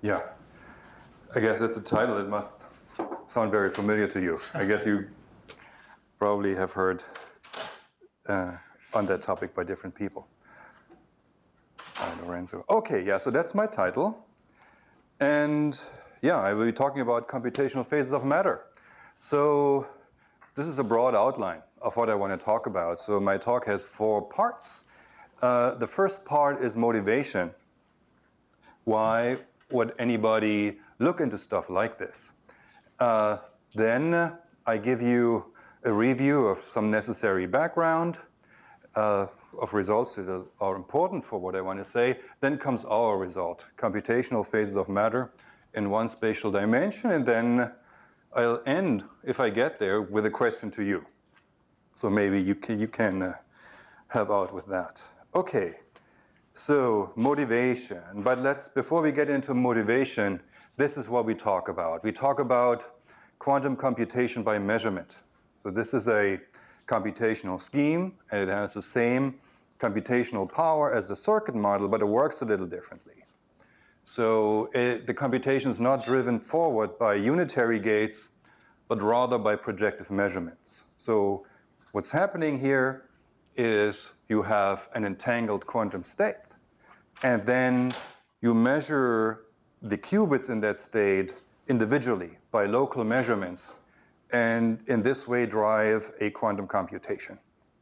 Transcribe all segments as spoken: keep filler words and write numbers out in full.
Yeah, I guess that's the title. It must sound very familiar to you. I guess you probably have heard uh, on that topic by different people. Hi, Lorenzo. Okay, yeah, so that's my title. And yeah, I will be talking about computational phases of matter. So this is a broad outline of what I want to talk about. So my talk has four parts. Uh, the first part is motivation. Why would anybody look into stuff like this? Uh, then I give you a review of some necessary background, uh, of results that are important for what I want to say. Then comes our result, computational phases of matter in one spatial dimension. And then I'll end, if I get there, with a question to you. So maybe you can, you can uh, help out with that. Okay. So motivation, but let's, before we get into motivation, this is what we talk about. We talk about quantum computation by measurement. So this is a computational scheme, and it has the same computational power as the circuit model, but it works a little differently. So it, the computation is not driven forward by unitary gates, but rather by projective measurements. So what's happening here is you have an entangled quantum state, and then you measure the qubits in that state individually by local measurements, and in this way drive a quantum computation.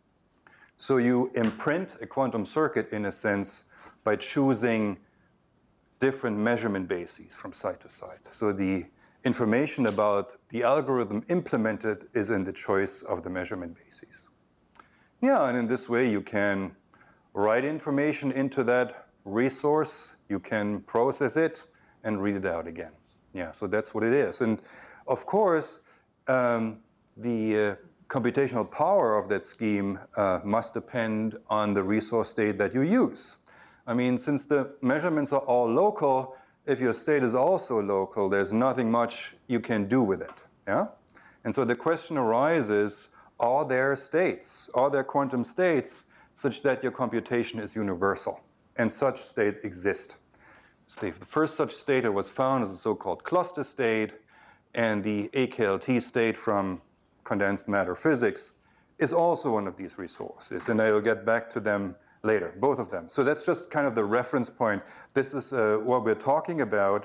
So you imprint a quantum circuit, in a sense, by choosing different measurement bases from side to side. So the information about the algorithm implemented is in the choice of the measurement bases. Yeah, and in this way you can write information into that resource, you can process it and read it out again. Yeah, so that's what it is. And of course, um, the uh, computational power of that scheme uh, must depend on the resource state that you use. I mean, since the measurements are all local, if your state is also local, there's nothing much you can do with it. Yeah? And so the question arises, are there states, are there quantum states such that your computation is universal? And such states exist. So the first such state that was found is the so-called cluster state, and the A K L T state from condensed matter physics is also one of these resources, and I'll get back to them later, both of them. So that's just kind of the reference point. This is uh, what we're talking about.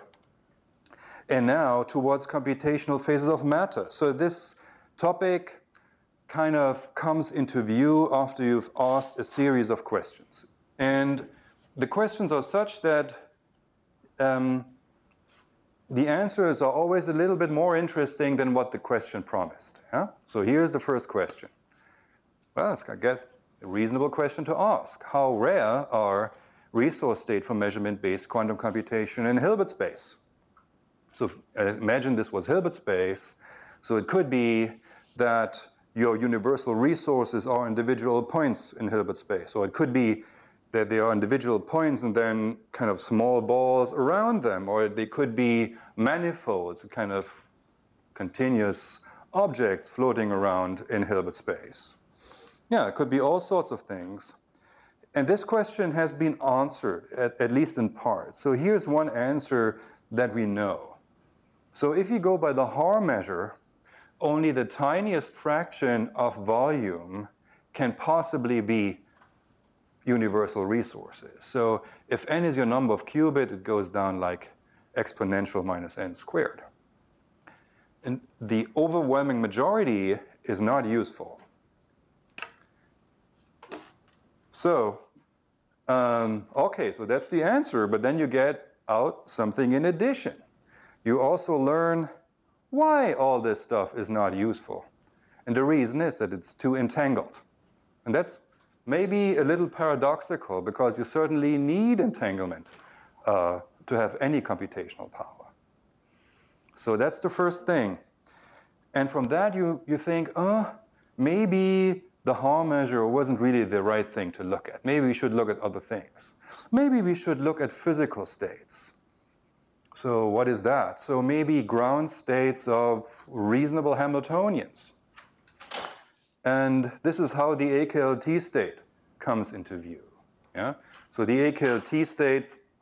And now towards computational phases of matter. So this topic kind of comes into view after you've asked a series of questions. And the questions are such that um, the answers are always a little bit more interesting than what the question promised. Yeah? So here's the first question. Well, it's, I guess, a reasonable question to ask. How rare are resource state for measurement-based quantum computation in Hilbert space? So imagine this was Hilbert space. So it could be that your universal resources are individual points in Hilbert space, or it could be that they are individual points and then kind of small balls around them, or they could be manifolds, kind of continuous objects floating around in Hilbert space. Yeah, it could be all sorts of things. And this question has been answered, at, at least in part. So here's one answer that we know. So if you go by the Haar measure, only the tiniest fraction of volume can possibly be universal resources. So if n is your number of qubit, it goes down like exponential minus n squared. And the overwhelming majority is not useful. So, um, okay, so that's the answer, but then you get out something in addition. You also learn why all this stuff is not useful. And the reason is that it's too entangled. And that's maybe a little paradoxical, because you certainly need entanglement uh, to have any computational power. So that's the first thing. And from that you, you think, oh, maybe the Haar measure wasn't really the right thing to look at. Maybe we should look at other things. Maybe we should look at physical states. So what is that? So maybe ground states of reasonable Hamiltonians. And this is how the A K L T state comes into view. Yeah? So the A K L T state,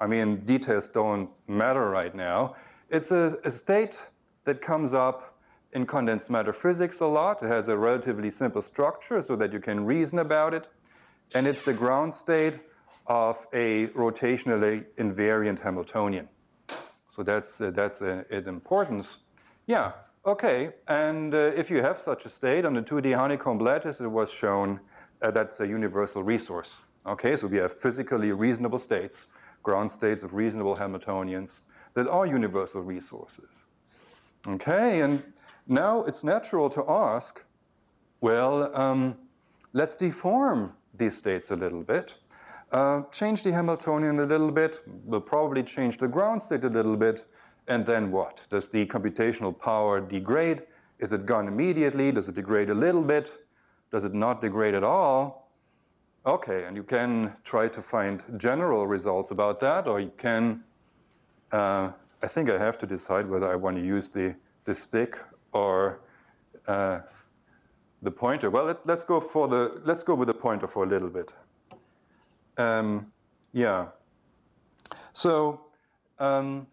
I mean, details don't matter right now. It's a, a state that comes up in condensed matter physics a lot. It has a relatively simple structure so that you can reason about it. And it's the ground state of a rotationally invariant Hamiltonian. So that's, uh, that's uh, an importance. Yeah, okay. And uh, if you have such a state on the two D honeycomb lattice, it was shown uh, that's a universal resource. Okay, so we have physically reasonable states, ground states of reasonable Hamiltonians that are universal resources. Okay, and now it's natural to ask, well, um, let's deform these states a little bit. Uh, change the Hamiltonian a little bit, we'll probably change the ground state a little bit, and then what? Does the computational power degrade? Is it gone immediately? Does it degrade a little bit? Does it not degrade at all? Okay, and you can try to find general results about that, or you can, uh, I think I have to decide whether I want to use the, the stick or uh, the pointer. Well, let's, let's go for the, let's go with the pointer for a little bit. Um, yeah. So, um,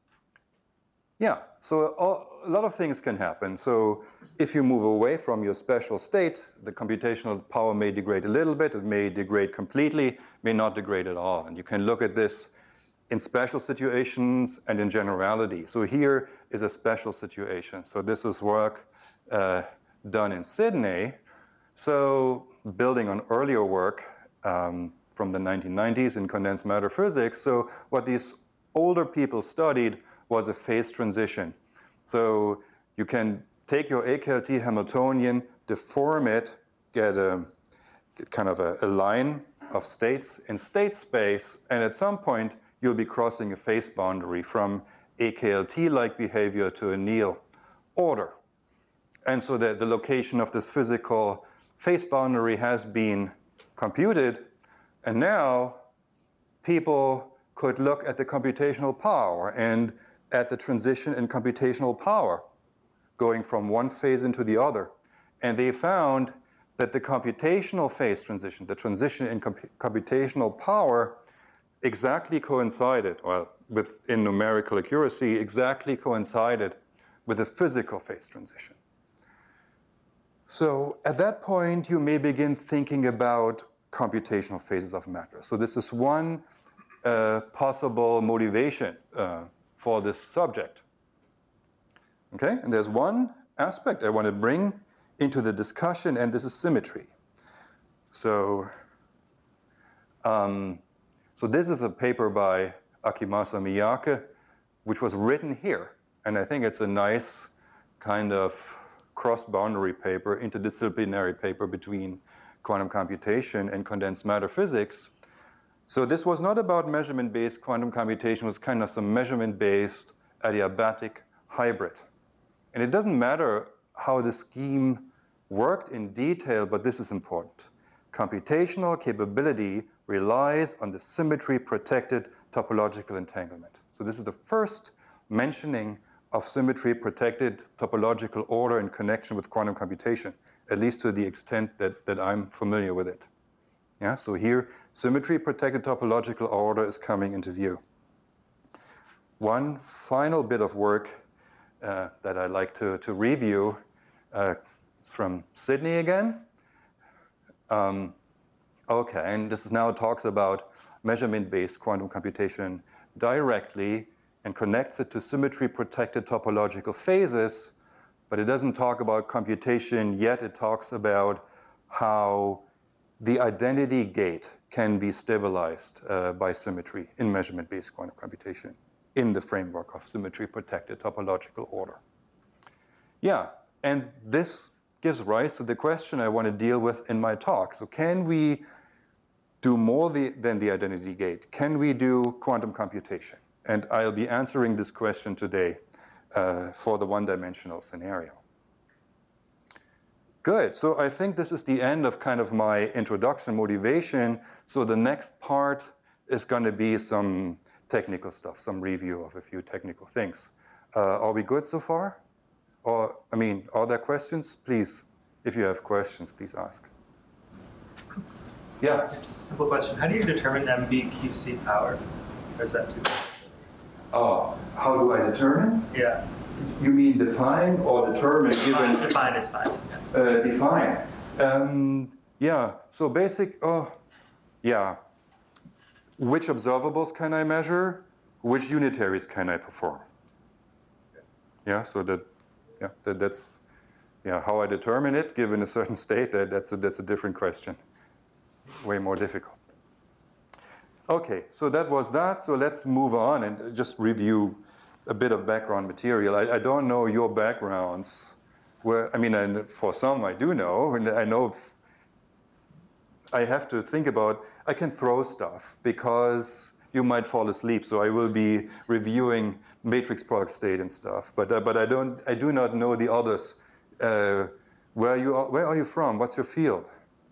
yeah. So all, a lot of things can happen. So if you move away from your special state, the computational power may degrade a little bit. It may degrade completely, may not degrade at all. And you can look at this in special situations and in generality. So here is a special situation. So this is work uh, done in Sydney. So building on earlier work, um, from the nineteen nineties in condensed matter physics. So what these older people studied was a phase transition. So you can take your A K L T Hamiltonian, deform it, get a get kind of a, a line of states in state space, and at some point you'll be crossing a phase boundary from A K L T-like behavior to a Néel order. And so that the location of this physical phase boundary has been computed. And now people could look at the computational power and at the transition in computational power going from one phase into the other. And they found that the computational phase transition, the transition in comp computational power exactly coincided, well, with in numerical accuracy, exactly coincided with the physical phase transition. So at that point, you may begin thinking about computational phases of matter. So this is one uh, possible motivation uh, for this subject. Okay, and there's one aspect I want to bring into the discussion, and this is symmetry. So, um, so this is a paper by Akimasa Miyake, which was written here, and I think it's a nice kind of cross-boundary paper, interdisciplinary paper between quantum computation and condensed matter physics. So this was not about measurement-based quantum computation, it was kind of some measurement-based adiabatic hybrid. And it doesn't matter how the scheme worked in detail, but this is important. Computational capability relies on the symmetry-protected topological entanglement. So this is the first mentioning of symmetry-protected topological order in connection with quantum computation, at least to the extent that, that I'm familiar with it. Yeah, so here, symmetry-protected topological order is coming into view. One final bit of work uh, that I'd like to, to review uh, is from Sydney again. Um, okay, and this is now talks about measurement-based quantum computation directly and connects it to symmetry-protected topological phases, but it doesn't talk about computation yet. It talks about how the identity gate can be stabilized uh, by symmetry in measurement-based quantum computation in the framework of symmetry-protected topological order. Yeah, and this gives rise to the question I want to deal with in my talk. So can we do more the, than the identity gate? Can we do quantum computation? And I'll be answering this question today uh, for the one-dimensional scenario. Good, so I think this is the end of kind of my introduction motivation. So the next part is going to be some technical stuff, some review of a few technical things. Uh, are we good so far? Or, I mean, are there questions? Please, if you have questions, please ask. Yeah, just a simple question. How do you determine M B Q C power? Or is that too big? Oh, how do I determine? Yeah. You mean define or determine given? Define, define is fine. Yeah. Uh, define. Um, yeah, so basic, oh, yeah. Which observables can I measure? Which unitaries can I perform? Yeah, so that, yeah, that, that's, yeah, how I determine it given a certain state, that, that's, a, that's a different question. Way more difficult. Okay, so that was that. So let's move on and just review a bit of background material. I, I don't know your backgrounds. Where, I mean, I, for some I do know, and I know if I have to think about, I can throw stuff because you might fall asleep. So I will be reviewing matrix product state and stuff, but uh, but I don't, I do not know the others. Uh, where you are, where are you from? What's your field?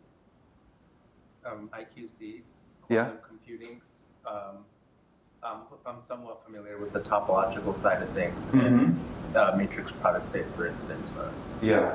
Um, I Q C, Yeah. quantum computing. Um, I'm, I'm somewhat familiar with the topological side of things, Mm-hmm. and uh, matrix product states, for instance. But Yeah.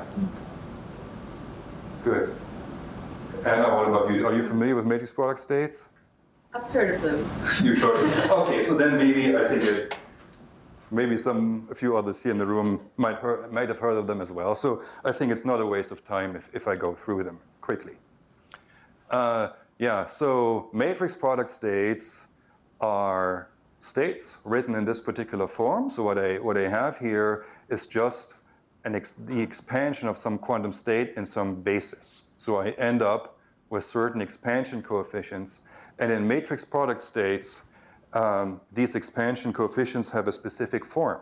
Good. Anna, what about you? Are you familiar with matrix product states? I've heard of them. You've heard of them. Okay, so then maybe I think it, maybe some a few others here in the room might heard, might have heard of them as well. So I think it's not a waste of time if, if I go through them quickly. Uh, yeah, so matrix product states are states written in this particular form. So what I what I have here is just an ex, the expansion of some quantum state in some basis. So I end up with certain expansion coefficients. And in matrix product states, um, these expansion coefficients have a specific form.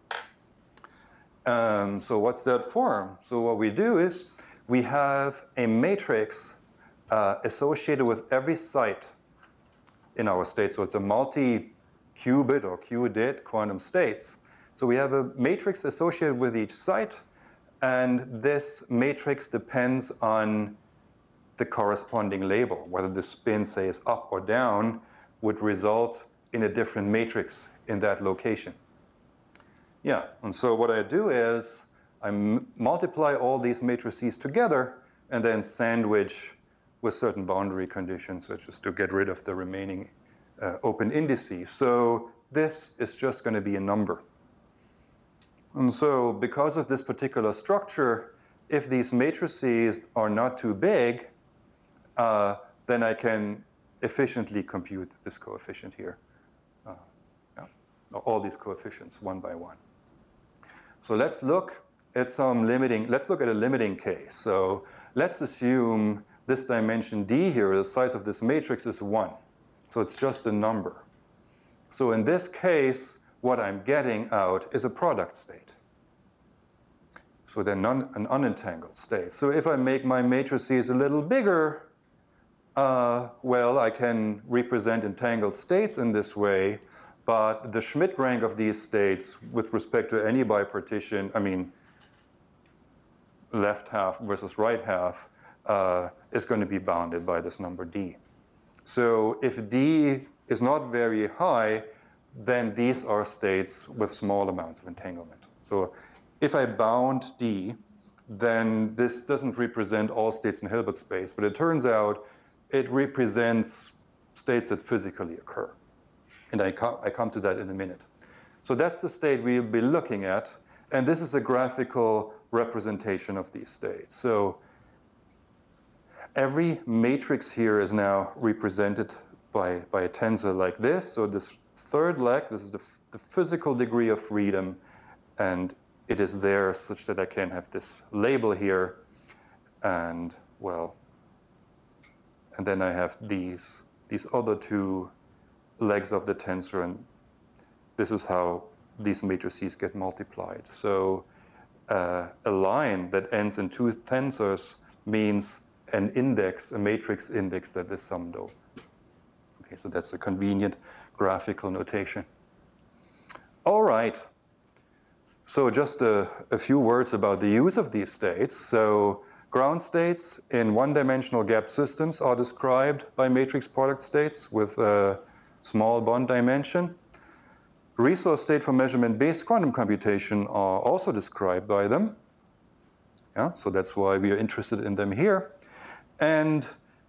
Um, so what's that form? So what we do is we have a matrix uh, associated with every site in our state. So it's a multi-qubit or qubit quantum states. So we have a matrix associated with each site, and this matrix depends on the corresponding label. Whether the spin, say, is up or down would result in a different matrix in that location. Yeah, and so what I do is I m multiply all these matrices together and then sandwich with certain boundary conditions, such as to get rid of the remaining uh, open indices. So this is just going to be a number. And so because of this particular structure, if these matrices are not too big, uh, then I can efficiently compute this coefficient here. Uh, yeah, all these coefficients one by one. So let's look at some limiting, let's look at a limiting case. So let's assume this dimension D here, the size of this matrix is one. So it's just a number. So in this case, what I'm getting out is a product state. So they're non, an unentangled state. So if I make my matrices a little bigger, uh, well, I can represent entangled states in this way, but the Schmidt rank of these states with respect to any bipartition, I mean, left half versus right half, uh, is going to be bounded by this number D. So if D is not very high, then these are states with small amounts of entanglement. So if I bound D, then this doesn't represent all states in Hilbert space, but it turns out it represents states that physically occur. And I, co I come to that in a minute. So that's the state we'll be looking at, and this is a graphical representation of these states. So every matrix here is now represented by, by a tensor like this. So this third leg, this is the, the physical degree of freedom, and it is there such that I can have this label here, and well, and then I have these, these other two legs of the tensor, and this is how these matrices get multiplied. So uh, a line that ends in two tensors means an index, a matrix index that is summed over. Okay, so that's a convenient graphical notation. All right. So just a, a few words about the use of these states. So ground states in one-dimensional gap systems are described by matrix product states with a small bond dimension. Resource state for measurement-based quantum computation are also described by them. Yeah, so that's why we are interested in them here. And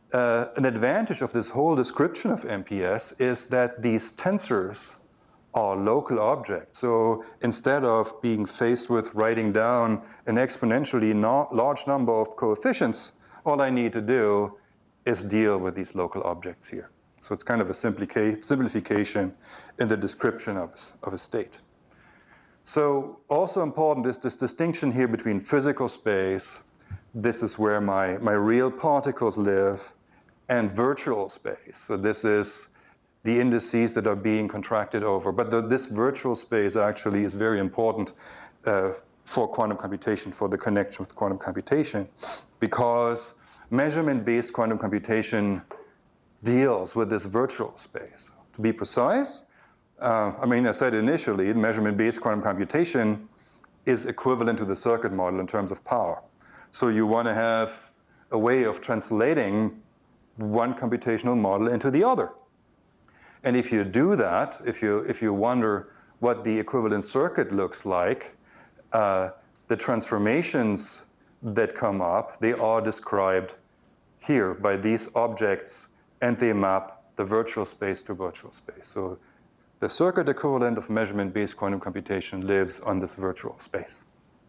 uh, an advantage of this whole description of M P S is that these tensors are local objects. So instead of being faced with writing down an exponentially no- large number of coefficients, all I need to do is deal with these local objects here. So it's kind of a simplica- simplification in the description of, of a state. So also important is this distinction here between physical space, this is where my, my real particles live, and virtual space. So this is the indices that are being contracted over. But the, this virtual space actually is very important uh, for quantum computation, for the connection with quantum computation, because measurement-based quantum computation deals with this virtual space. To be precise, uh, I mean, I said initially, measurement-based quantum computation is equivalent to the circuit model in terms of power. So you want to have a way of translating one computational model into the other. And if you do that, if you, if you wonder what the equivalent circuit looks like, uh, the transformations that come up, they are described here by these objects, and they map the virtual space to virtual space. So the circuit equivalent of measurement-based quantum computation lives on this virtual space.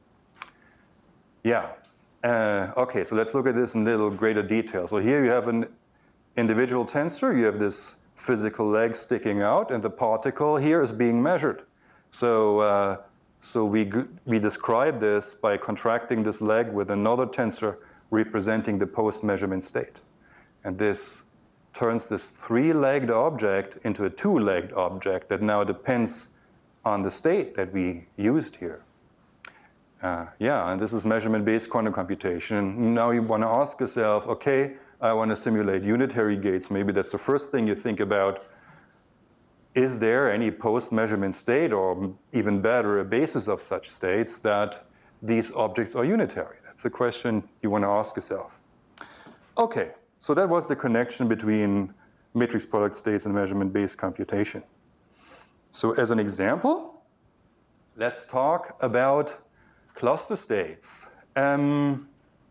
Yeah. Uh, okay, so let's look at this in a little greater detail. So here you have an individual tensor. You have this physical leg sticking out, and the particle here is being measured. So, uh, so we, we describe this by contracting this leg with another tensor representing the post-measurement state. And this turns this three-legged object into a two-legged object that now depends on the state that we used here. Uh, yeah, and this is measurement-based quantum computation. Now you want to ask yourself, okay, I want to simulate unitary gates. Maybe that's the first thing you think about. Is there any post-measurement state, or even better, a basis of such states that these objects are unitary? That's a question you want to ask yourself. Okay, so that was the connection between matrix product states and measurement-based computation. So as an example, let's talk about cluster states. Um,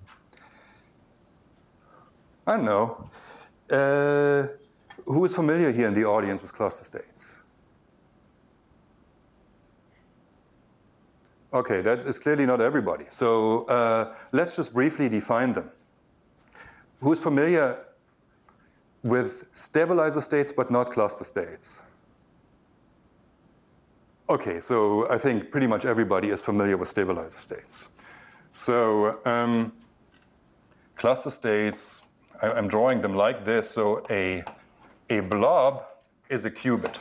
I don't know. Uh, who is familiar here in the audience with cluster states? Okay, that is clearly not everybody. So uh, let's just briefly define them. Who's familiar with stabilizer states but not cluster states? Okay, so I think pretty much everybody is familiar with stabilizer states. So um, cluster states, I, I'm drawing them like this. So a, a blob is a qubit.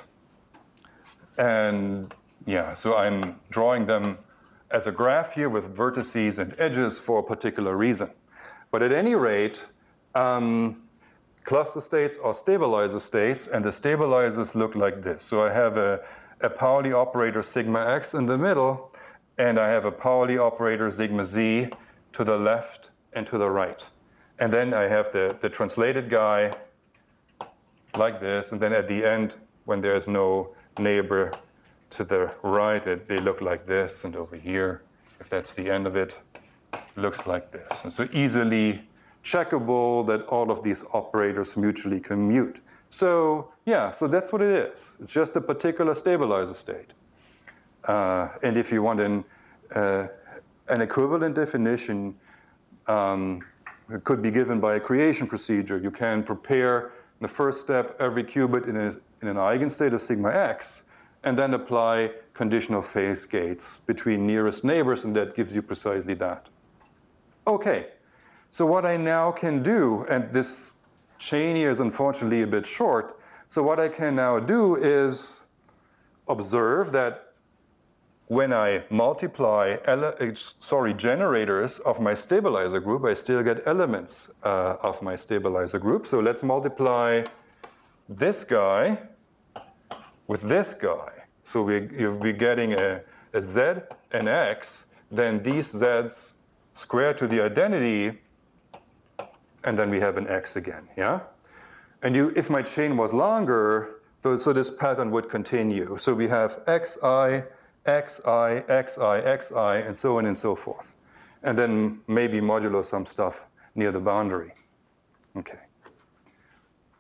And yeah, so I'm drawing them as a graph here with vertices and edges for a particular reason. But at any rate, um, cluster states are stabilizer states, and the stabilizers look like this. So I have a a Pauli operator sigma x in the middle, and I have a Pauli operator sigma z to the left and to the right. And then I have the, the translated guy like this, and then at the end, when there's no neighbor to the right, they look like this, and over here, if that's the end of it, looks like this. And so easily checkable that all of these operators mutually commute. So yeah, so that's what it is. It's just a particular stabilizer state. Uh, and if you want an, uh, an equivalent definition, um, it could be given by a creation procedure. You can prepare in the first step every qubit in, a, in an eigenstate of sigma x, and then apply conditional phase gates between nearest neighbors, and that gives you precisely that. Okay, so what I now can do, and this chain here is unfortunately a bit short, so what I can now do is observe that when I multiply sorry, generators of my stabilizer group, I still get elements uh, of my stabilizer group. So let's multiply this guy with this guy. So we, you'll be getting a, a z and x, then these z's squared to the identity, and then we have an x again, yeah? And you, if my chain was longer, so this pattern would continue. So we have xi, xi, xi, xi, and so on and so forth. And then maybe modulo some stuff near the boundary. Okay.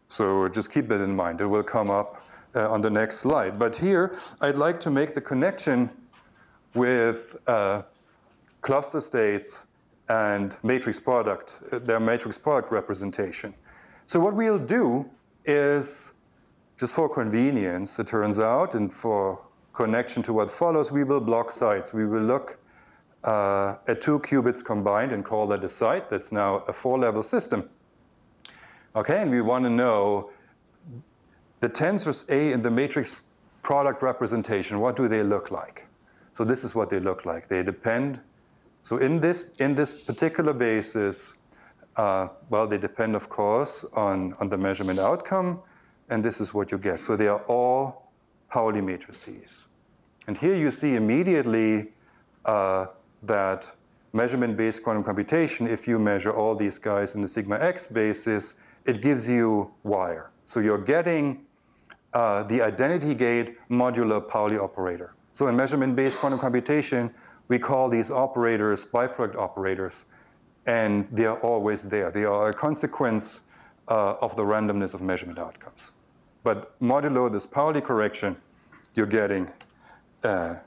So just keep that in mind. It will come up uh, on the next slide. But here, I'd like to make the connection with uh, cluster states and matrix product, uh, their matrix product representation. So what we'll do is, just for convenience, it turns out, and for connection to what follows, we will block sites. We will look uh, at two qubits combined and call that a site. That's now a four-level system. Okay, and we want to know the tensors A in the matrix product representation, what do they look like? So this is what they look like. They depend, so in this, in this particular basis, uh, well, they depend, of course, on, on the measurement outcome, and this is what you get. So they are all Pauli matrices. And here you see immediately uh, that measurement-based quantum computation, if you measure all these guys in the sigma x basis, it gives you wire. So you're getting uh, the identity gate modular Pauli operator. So in measurement-based quantum computation, we call these operators byproduct operators, and they are always there. They are a consequence uh, of the randomness of measurement outcomes. But modulo this Pauli correction, you're getting, uh,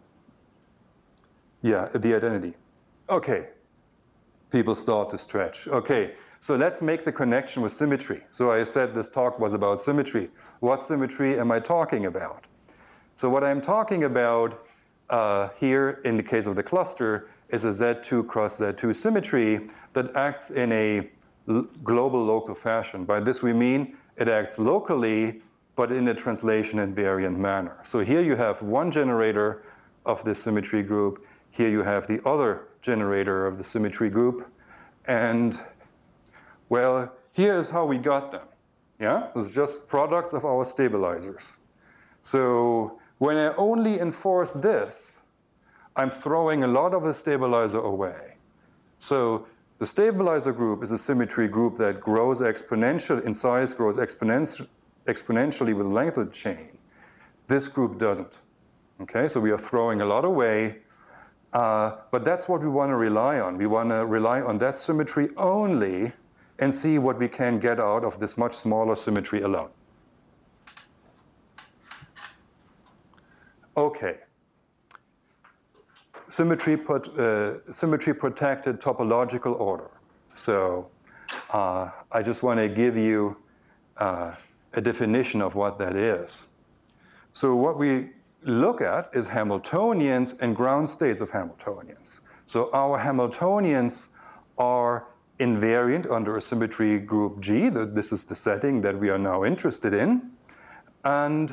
yeah, the identity. Okay, people start to stretch. Okay, so let's make the connection with symmetry. So I said this talk was about symmetry. What symmetry am I talking about? So what I'm talking about uh, here in the case of the cluster is a Z two cross Z two symmetry that acts in a global local fashion. By this we mean it acts locally, but in a translation invariant manner. So here you have one generator of this symmetry group. Here you have the other generator of the symmetry group. And, well, here's how we got them. Yeah, it's just products of our stabilizers. So when I only enforce this, I'm throwing a lot of the stabilizer away. So the stabilizer group is a symmetry group that grows exponentially in size, grows exponentially exponentially with length of the chain. This group doesn't. Okay, so we are throwing a lot away, uh, but that's what we want to rely on. We want to rely on that symmetry only and see what we can get out of this much smaller symmetry alone. Okay. Symmetry, put, uh, symmetry protected topological order. So uh, I just want to give you uh, a definition of what that is. So what we look at is Hamiltonians and ground states of Hamiltonians. So our Hamiltonians are invariant under a symmetry group G. This is the setting that we are now interested in. And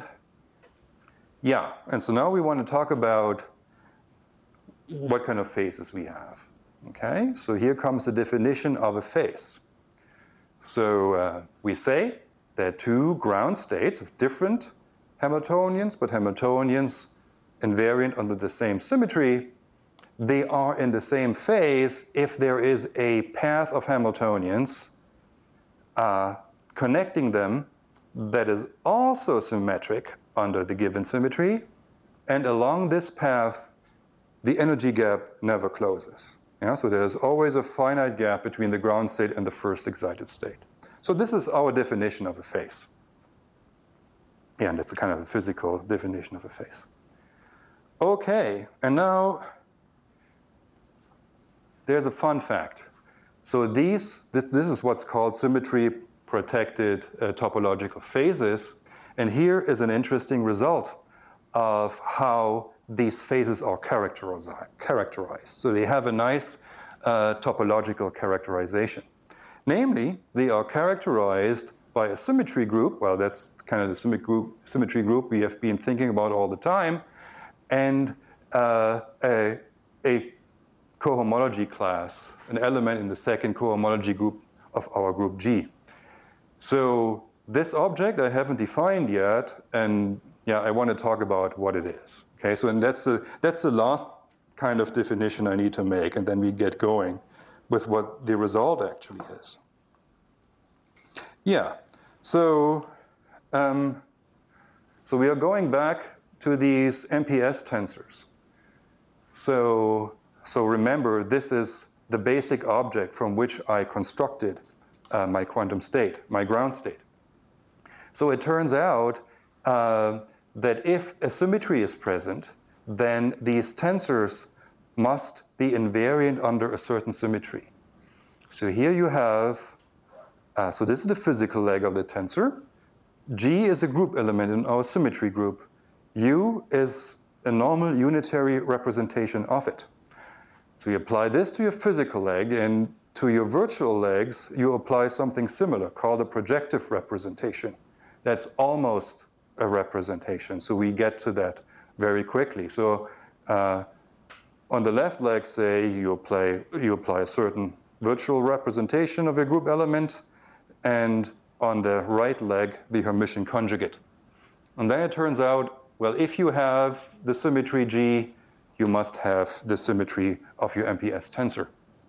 yeah, and so now we want to talk about what kind of phases we have. Okay, so here comes the definition of a phase. So uh, we say there are two ground states of different Hamiltonians, but Hamiltonians invariant under the same symmetry. They are in the same phase if there is a path of Hamiltonians uh, connecting them that is also symmetric under the given symmetry, and along this path, the energy gap never closes. Yeah? So there's always a finite gap between the ground state and the first excited state. So this is our definition of a phase. Yeah, and it's a kind of a physical definition of a phase. Okay, and now there's a fun fact. So these, this, this is what's called symmetry-protected uh, topological phases. And here is an interesting result of how these phases are characterized. So they have a nice uh, topological characterization. Namely, they are characterized by a symmetry group. Well, that's kind of the symmetry group, symmetry group we have been thinking about all the time, and uh, a, a cohomology class, an element in the second cohomology group of our group G. So this object I haven't defined yet, and yeah, I want to talk about what it is. Okay, so and that's the, that's the last kind of definition I need to make, and then we get going with what the result actually is. Yeah, so, um, so we are going back to these M P S tensors. So, so remember, this is the basic object from which I constructed uh, my quantum state, my ground state. So it turns out uh, that if a symmetry is present, then these tensors must be invariant under a certain symmetry. So here you have, uh, so this is the physical leg of the tensor. G is a group element in our symmetry group. U is a normal unitary representation of it. So you apply this to your physical leg, and to your virtual legs, you apply something similar called a projective representation. That's almost a representation. So we get to that very quickly. So uh, on the left leg, say, you apply, you apply a certain virtual representation of a group element, and on the right leg, the Hermitian conjugate. And then it turns out, well, if you have the symmetry G, you must have the symmetry of your M P S tensor.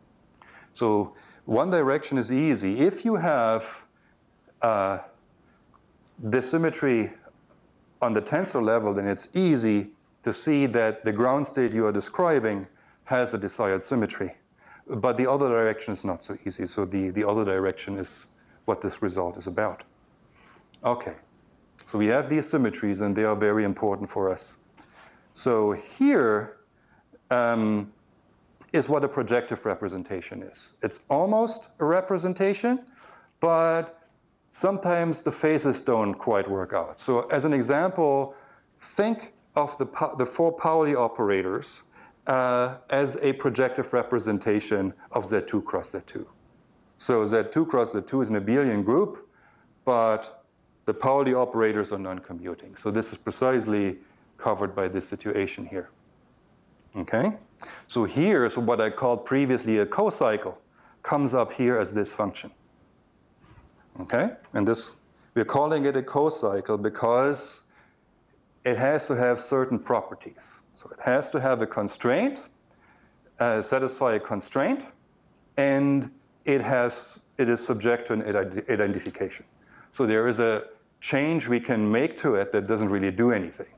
So one direction is easy. If you have uh, the symmetry on the tensor level, then it's easy to see that the ground state you are describing has a desired symmetry. But the other direction is not so easy. So the, the other direction is what this result is about. Okay, so we have these symmetries, and they are very important for us. So here um, is what a projective representation is. It's almost a representation, but sometimes the phases don't quite work out. So as an example, think of the, the four Pauli operators uh, as a projective representation of Z two cross Z two. So Z two cross Z two is an abelian group, but the Pauli operators are non-commuting. So this is precisely covered by this situation here. Okay? So here is what I called previously a cocycle, comes up here as this function. Okay? And this, we're calling it a cocycle because it has to have certain properties. So it has to have a constraint, uh, satisfy a constraint, and it has, it is subject to an ident- identification. So there is a change we can make to it that doesn't really do anything.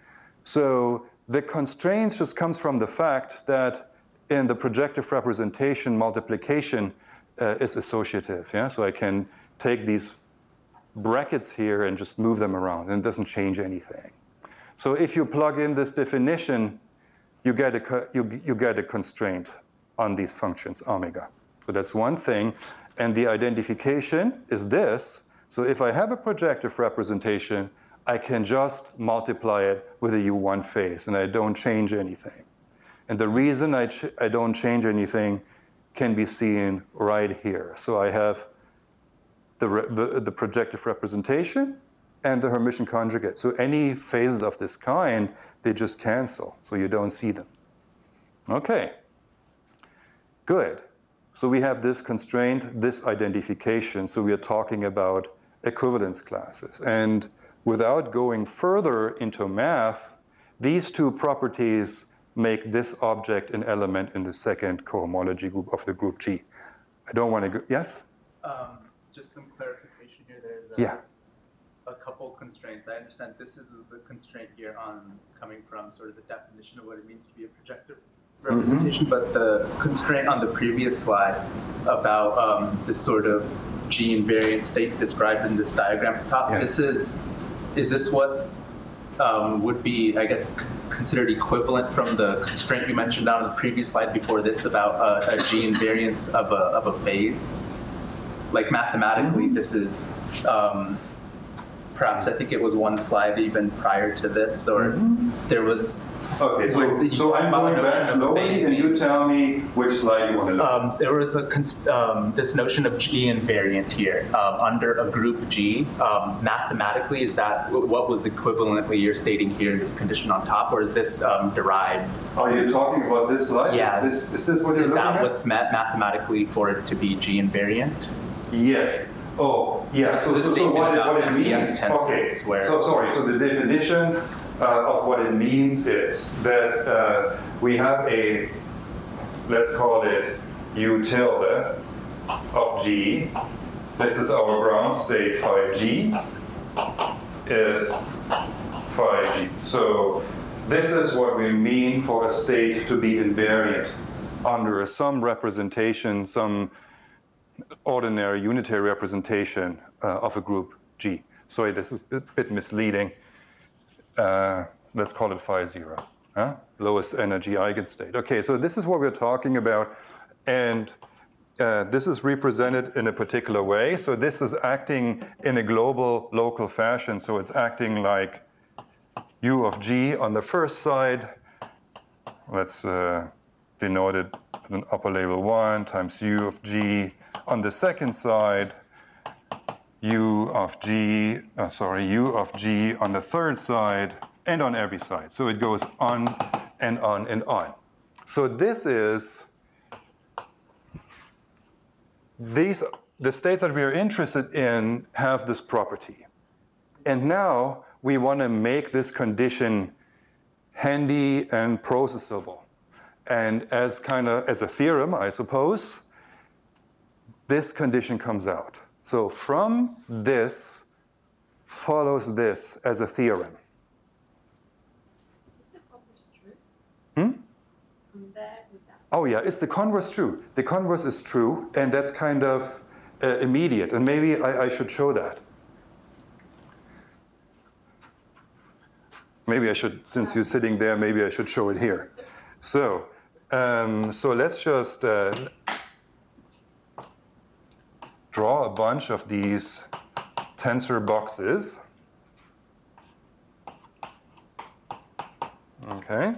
So the constraints just comes from the fact that in the projective representation, multiplication uh, is associative. Yeah? So I can take these brackets here and just move them around, and it doesn't change anything. So if you plug in this definition, you get a, you, you get a constraint on these functions, omega. So that's one thing. And the identification is this. So if I have a projective representation, I can just multiply it with a U one phase, and I don't change anything. And the reason I, ch- I don't change anything can be seen right here. So I have the, re- the, the projective representation and the Hermitian conjugate. So any phases of this kind, they just cancel, so you don't see them. Okay, good. So we have this constraint, this identification. So we are talking about equivalence classes. And without going further into math, these two properties make this object an element in the second cohomology group of the group G. I don't want to go, yes? Um, just some clarification here. There's a, Yeah. a couple constraints. I understand this is the constraint here on coming from sort of the definition of what it means to be a projective representation, mm-hmm. but the constraint on the previous slide about um, this sort of G invariant state described in this diagram at the top, yeah. this is, is this what um, would be, I guess, c- considered equivalent from the constraint you mentioned on the previous slide before this about uh, a G invariance of a, of a phase? Like mathematically, mm-hmm. this is, um, perhaps I think it was one slide even prior to this, or mm-hmm. there was. Okay, so, so I'm going back slowly, and you tell me which slide you want to look at. Um, there was a um, this notion of G invariant here um, under a group G. Um, mathematically, is that what was equivalently you're stating here, this condition on top, or is this um, derived? Are you talking about this slide? Yeah. Is this, is this what you're is looking at? Is that what's met mathematically for it to be G invariant? Yes. Oh, yeah. So, so, so what, it, what it means, okay, so sorry, so the definition uh, of what it means is that uh, we have a, let's call it U tilde of G. This is our ground state phi G is phi G. So this is what we mean for a state to be invariant under some representation, some ordinary unitary representation uh, of a group G. sorry, this is a bit misleading. Uh, let's call it phi zero, huh? Lowest energy eigenstate. Okay, so this is what we're talking about, and uh, this is represented in a particular way. So this is acting in a global, local fashion. So it's acting like u of g on the first side. Let's uh, denote it with an upper label one times u of g on the second side. U of g, uh, sorry, u of g on the third side, and on every side. So it goes on and on and on. So this is, these, the states that we are interested in have this property. And now we want to make this condition handy and processable. And as kind of, as a theorem, I suppose, this condition comes out. So from this follows this as a theorem. Is the converse true? Hmm? From there with that. Oh yeah, is the converse true? The converse is true, and that's kind of uh, immediate. And maybe I, I should show that. Maybe I should, since you're sitting there, maybe I should show it here. So, um, so let's just uh, draw a bunch of these tensor boxes. Okay.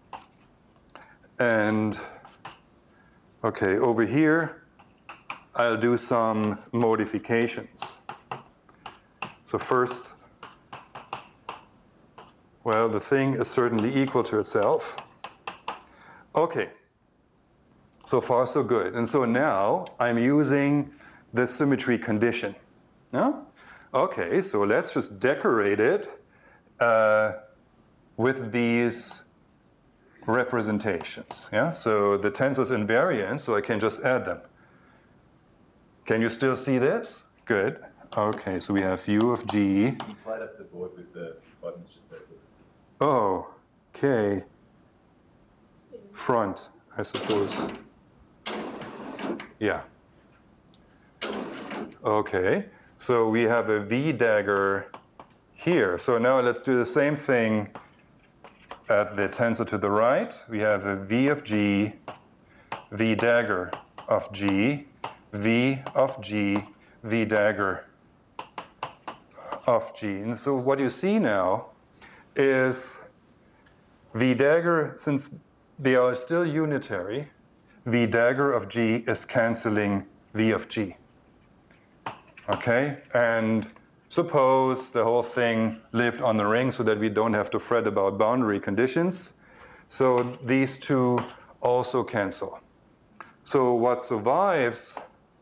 And, okay, over here, I'll do some modifications. So first, well, the thing is certainly equal to itself. Okay. So far, so good. And so now I'm using the symmetry condition. Yeah? Okay, so let's just decorate it uh, with these representations. Yeah? So the tensor's invariant, so I can just add them. Can you still see this? Good. Okay, so we have u of g. Can you slide up the board with the buttons just there? Oh, okay. Front, I suppose. Yeah. Okay, so we have a V dagger here. So now let's do the same thing at the tensor to the right. We have a V of g, V dagger of g, V of g, V dagger of g. And so what you see now is V dagger, since they are still unitary, V dagger of g is canceling V of g. Okay, and suppose the whole thing lived on the ring so that we don't have to fret about boundary conditions. So these two also cancel. So what survives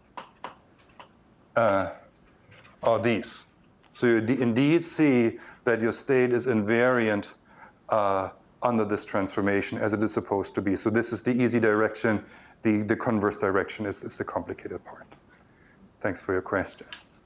uh, are these. So you indeed see that your state is invariant uh, under this transformation as it is supposed to be. So this is the easy direction. The, the converse direction is, is the complicated part. Thanks for your question.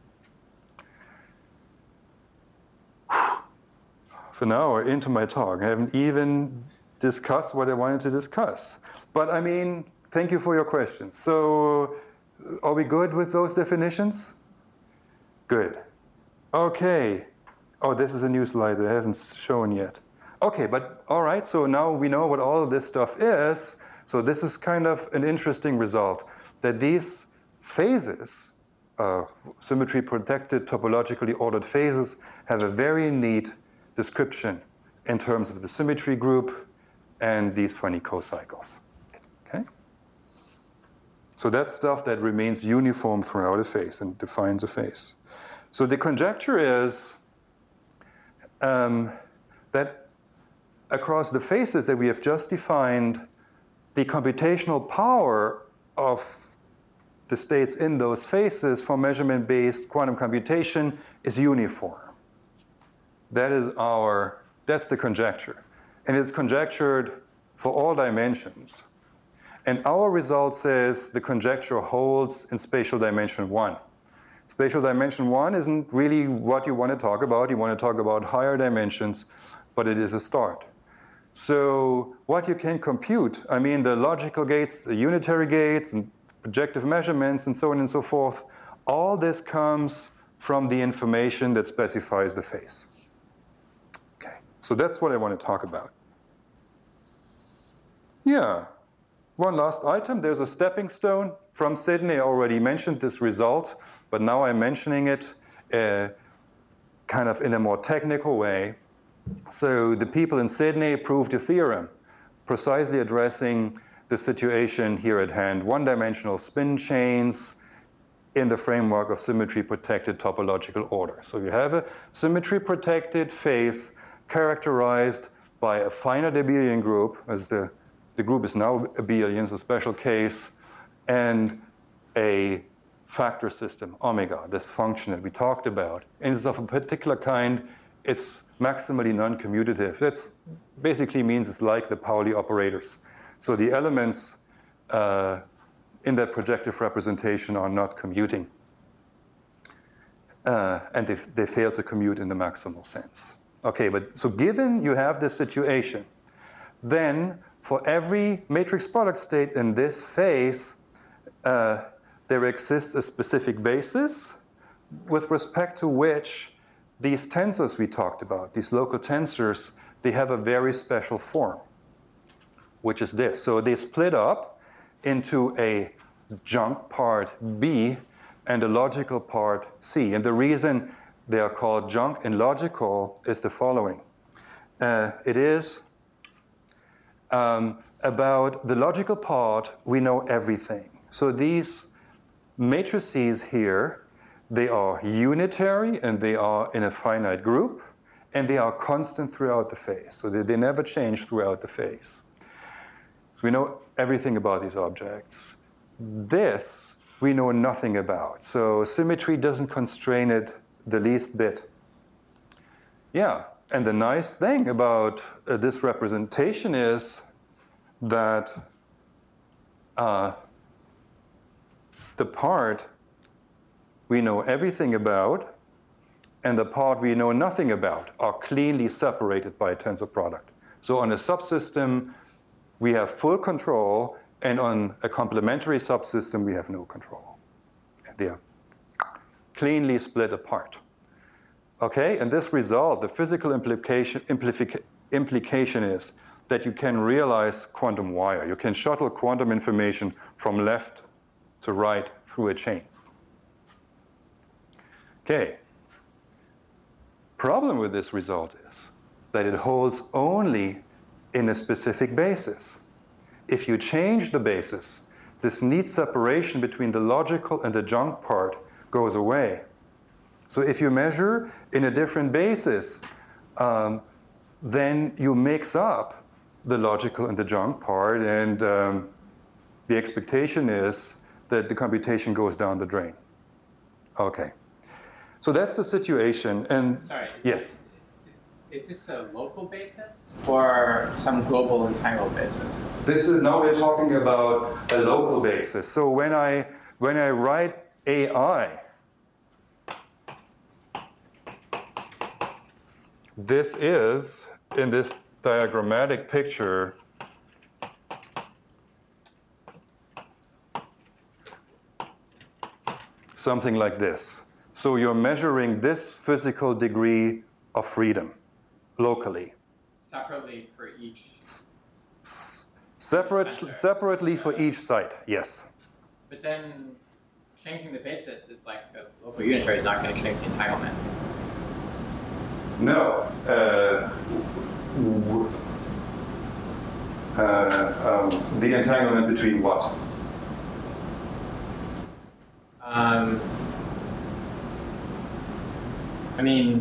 For now, we're into my talk. I haven't even discussed what I wanted to discuss. But I mean, thank you for your questions. So are we good with those definitions? Good. Okay. Oh, this is a new slide that I haven't shown yet. Okay, but all right, so now we know what all of this stuff is. So this is kind of an interesting result, that these phases, uh, symmetry-protected, topologically ordered phases, have a very neat description in terms of the symmetry group and these funny cocycles. Okay? So that's stuff that remains uniform throughout a phase and defines a phase. So the conjecture is um, that across the phases that we have just defined, the computational power of the states in those phases for measurement-based quantum computation is uniform. That is our, that's the conjecture. And it's conjectured for all dimensions. And our result says the conjecture holds in spatial dimension one. Spatial dimension one isn't really what you want to talk about. You want to talk about higher dimensions, but it is a start. So what you can compute, I mean, the logical gates, the unitary gates, and projective measurements, and so on and so forth, all this comes from the information that specifies the phase. Okay, so that's what I want to talk about. Yeah, one last item. There's a stepping stone from Sydney. I already mentioned this result, but now I'm mentioning it uh, kind of in a more technical way. So the people in Sydney proved a theorem precisely addressing the situation here at hand, one-dimensional spin chains in the framework of symmetry-protected topological order. So you have a symmetry-protected phase characterized by a finite abelian group, as the, the group is now abelian, it's a special case, and a factor system, omega, this function that we talked about. And it's of a particular kind. It's maximally non-commutative. That basically means it's like the Pauli operators. So the elements uh, in that projective representation are not commuting. Uh, and they, they fail to commute in the maximal sense. Okay, but so given you have this situation, then for every matrix product state in this phase, uh, there exists a specific basis with respect to which these tensors we talked about, these local tensors, they have a very special form, which is this. So they split up into a junk part B and a logical part C. And the reason they are called junk and logical is the following. Uh, it is um, about the logical part, we know everything. So these matrices here, they are unitary and they are in a finite group and they are constant throughout the phase. So they, they never change throughout the phase. So we know everything about these objects. This we know nothing about. So symmetry doesn't constrain it the least bit. Yeah, and the nice thing about uh, this representation is that uh, the part we know everything about and the part we know nothing about are cleanly separated by a tensor product. So on a subsystem, we have full control, and on a complementary subsystem, we have no control. And they are cleanly split apart. Okay, and this result, the physical implication, implica implication is that you can realize quantum wire. You can shuttle quantum information from left to right through a chain. Okay. Problem with this result is that it holds only in a specific basis. If you change the basis, this neat separation between the logical and the junk part goes away. So if you measure in a different basis, um, then you mix up the logical and the junk part, and um, the expectation is that the computation goes down the drain. Okay. So that's the situation. And Sorry, is yes. This, is this a local basis or some global entangled basis? This is, now we're talking about a local basis. So when I when I write A I, this is in this diagrammatic picture something like this. So you're measuring this physical degree of freedom locally. Separately for each. S separate, separately for each site, yes. But then changing the basis is like the local unitary is not going to change the entanglement. No. Uh, w uh, um, the entanglement between what? Um, I mean,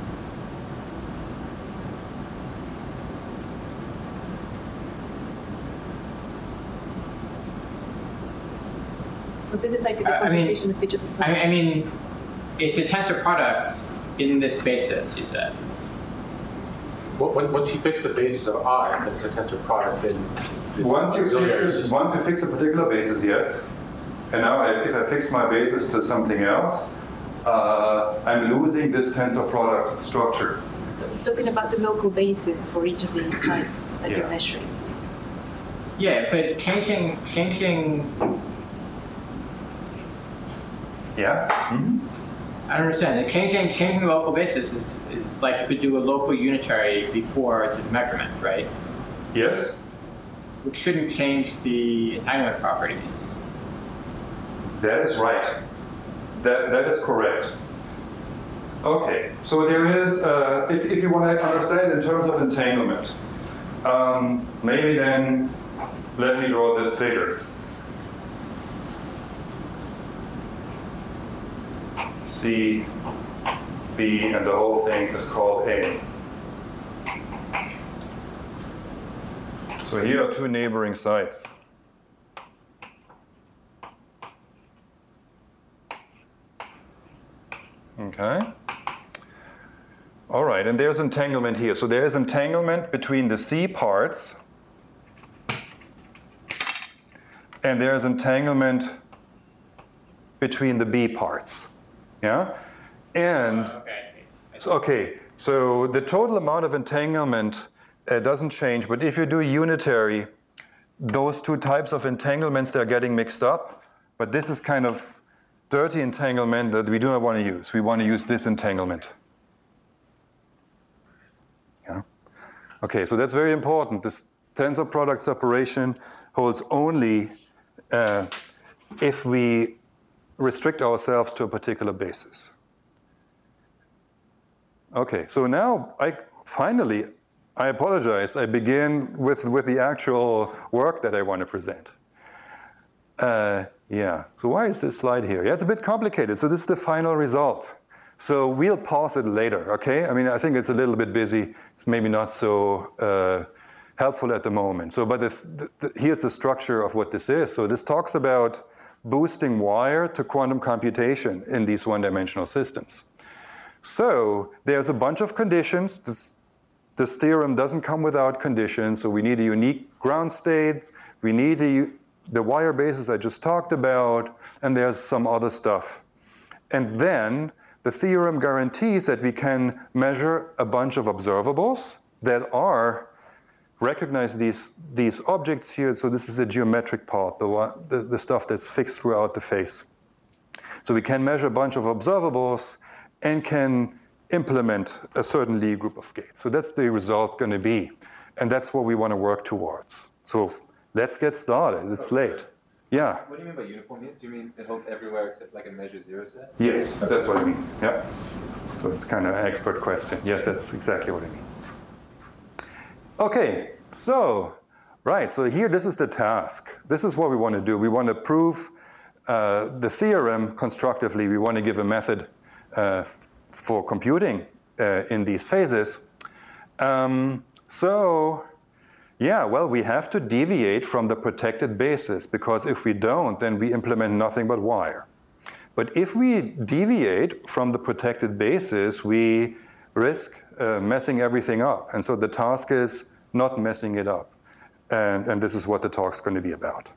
So this is like the I- I mean- decomposition of each of the sides. I, I mean, it's a tensor product in this basis, you said. What- what- Once you fix the basis of I, that's a tensor product, then this Once you, auxiliary fix it, system- once you fix a particular basis, yes. And now if I fix my basis to something else, uh, I'm losing this tensor product structure. It's talking about the local basis for each of these sites that Yeah. you're measuring. Yeah, but changing, changing, Yeah? Mm-hmm. I don't understand. Like changing changing the local basis is it's like you could do a local unitary before the measurement, right? Yes? Which shouldn't change the entanglement properties. That is right. That, that is correct. Okay, so there is, uh, if, if you want to understand in terms of entanglement, um, maybe then let me draw this figure. C, B, and the whole thing is called A. So here are two neighboring sites. Okay. All right, and there's entanglement here. So there is entanglement between the C parts, and there's entanglement between the B parts. Yeah? And, Okay, I see. I see. so, okay, so the total amount of entanglement uh, doesn't change, but if you do unitary, those two types of entanglements, they're getting mixed up, but this is kind of dirty entanglement that we do not want to use. We want to use this entanglement. Yeah. Okay, so that's very important. This tensor product separation holds only uh, if we restrict ourselves to a particular basis. Okay, so now I finally, I apologize, I begin with, with the actual work that I want to present. Uh, yeah, so why is this slide here? Yeah, it's a bit complicated. So this is the final result. So we'll pause it later, okay? I mean, I think it's a little bit busy. It's maybe not so uh, helpful at the moment. So, but if, the, the, here's the structure of what this is. So this talks about boosting wire to quantum computation in these one-dimensional systems. So there's a bunch of conditions. This, this theorem doesn't come without conditions. So we need a unique ground state. We need a the wire basis I just talked about, and there's some other stuff. And then the theorem guarantees that we can measure a bunch of observables that are, recognize these, these objects here. So this is the geometric part, the, one, the, the stuff that's fixed throughout the face. So we can measure a bunch of observables and can implement a certain Lie group of gates. So that's the result going to be. And that's what we want to work towards. So let's get started. It's late. Yeah? What do you mean by uniform? Do you mean it holds everywhere except like a measure zero set? Yes, that's what I mean. Yeah. So it's kind of an expert question. Yes, that's exactly what I mean. Okay, so, right, so here this is the task. This is what we want to do. We want to prove uh, the theorem constructively. We want to give a method uh, for computing uh, in these phases. Um, so, yeah, well, we have to deviate from the protected basis, because if we don't, then we implement nothing but wire. But if we deviate from the protected basis, we risk uh, messing everything up. And so the task is not messing it up. And, and this is what the talk's going to be about.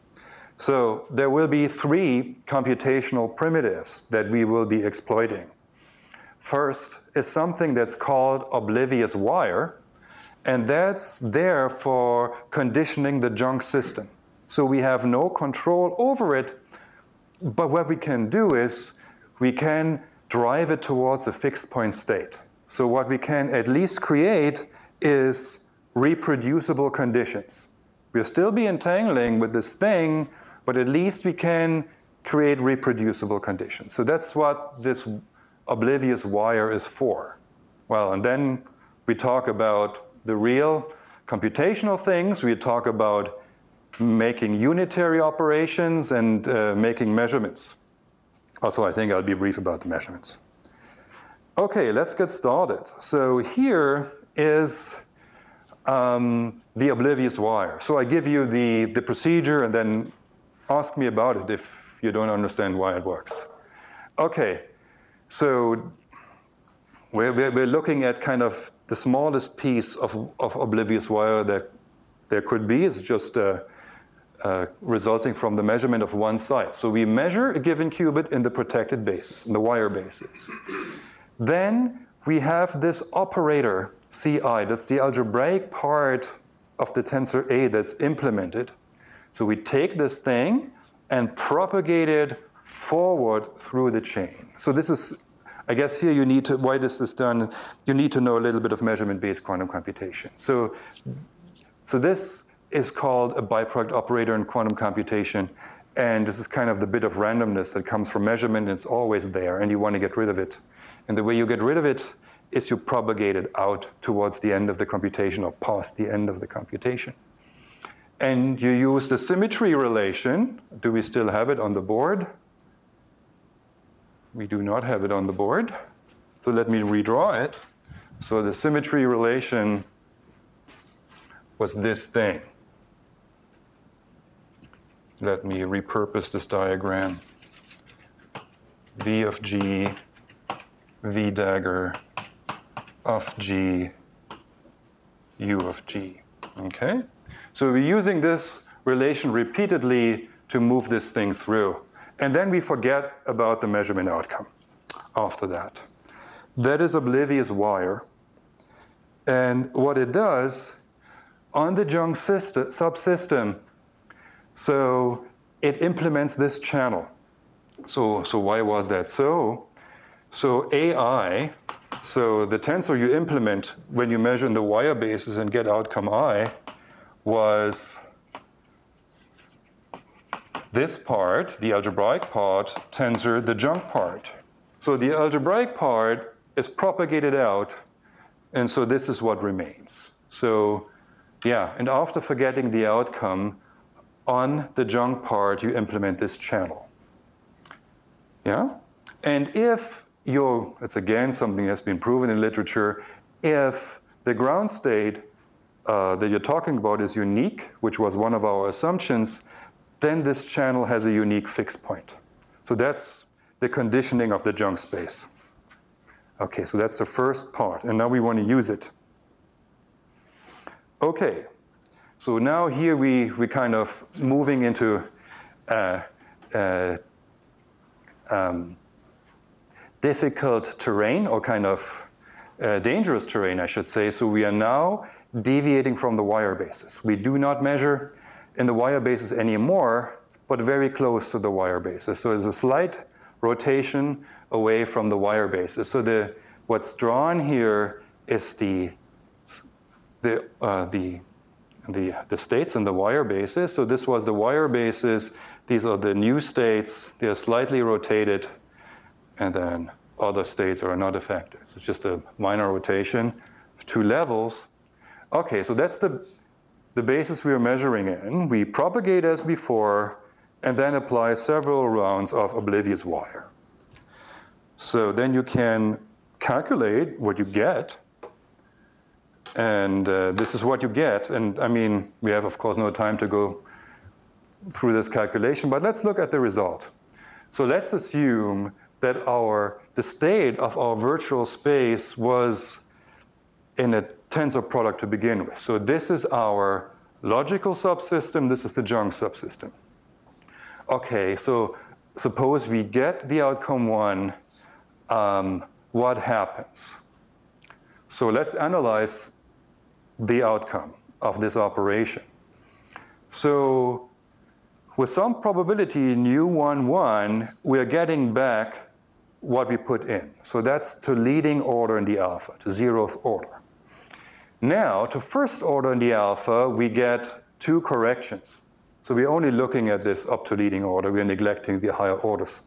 So there will be three computational primitives that we will be exploiting. First is something that's called oblivious wire. And that's there for conditioning the junk system. So we have no control over it, but what we can do is we can drive it towards a fixed point state. So what we can at least create is reproducible conditions. We'll still be entangling with this thing, but at least we can create reproducible conditions. So that's what this oblivious wire is for. Well, and then we talk about the real computational things. We talk about making unitary operations and uh, making measurements. Also, I think I'll be brief about the measurements. Okay, let's get started. So here is um, the oblivious wire. So I give you the, the procedure and then ask me about it if you don't understand why it works. Okay, so we're, we're looking at kind of the smallest piece of, of oblivious wire that there could be. Is just uh, uh, resulting from the measurement of one side. So we measure a given qubit in the protected basis, in the wire basis. Then we have this operator, C I, that's the algebraic part of the tensor A that's implemented. So we take this thing and propagate it forward through the chain. So this is, I guess here you need to, why this is done, you need to know a little bit of measurement-based quantum computation. So, so this is called a byproduct operator in quantum computation. And this is kind of the bit of randomness that comes from measurement, and it's always there, and you want to get rid of it. And the way you get rid of it is you propagate it out towards the end of the computation or past the end of the computation. And you use the symmetry relation. Do we still have it on the board? We do not have it on the board. So let me redraw it. So the symmetry relation was this thing. Let me repurpose this diagram. V of G, V dagger of G, U of G. Okay? So we're using this relation repeatedly to move this thing through. And then we forget about the measurement outcome after that. That is oblivious wire. And what it does on the Young system, subsystem, so it implements this channel. So, so why was that so? So A I, so the tensor you implement when you measure in the wire basis and get outcome I, was this part, the algebraic part, tensor the junk part. So the algebraic part is propagated out, and so this is what remains. So yeah, and after forgetting the outcome, on the junk part, you implement this channel. Yeah? And if you're, it's again something that's been proven in literature, if the ground state uh, that you're talking about is unique, which was one of our assumptions, then this channel has a unique fixed point. So that's the conditioning of the junk space. Okay, so that's the first part, and now we want to use it. Okay, so now here we, we kind of moving into uh, uh, um, difficult terrain, or kind of uh, dangerous terrain, I should say. So we are now deviating from the wire basis. We do not measure in the wire basis anymore, but very close to the wire basis. So there's a slight rotation away from the wire basis. So the, what's drawn here is the, the, uh, the, the, the states in the wire basis. So this was the wire basis. These are the new states. They are slightly rotated, and then other states are not affected. So it's just a minor rotation of two levels. Okay, so that's the, the basis we are measuring in. We propagate as before, and then apply several rounds of oblivious wire. So then you can calculate what you get, and uh, this is what you get. And I mean, we have, of course, no time to go through this calculation, but let's look at the result. So let's assume that our, the state of our virtual space was in a tensor product to begin with. So this is our logical subsystem, this is the junk subsystem. Okay, so suppose we get the outcome one, um, what happens? So let's analyze the outcome of this operation. So with some probability in U one one, we're getting back what we put in. So that's to leading order in the alpha, to zeroth order. Now, to first order in the alpha, we get two corrections. So we're only looking at this up to leading order. We're neglecting the higher orders.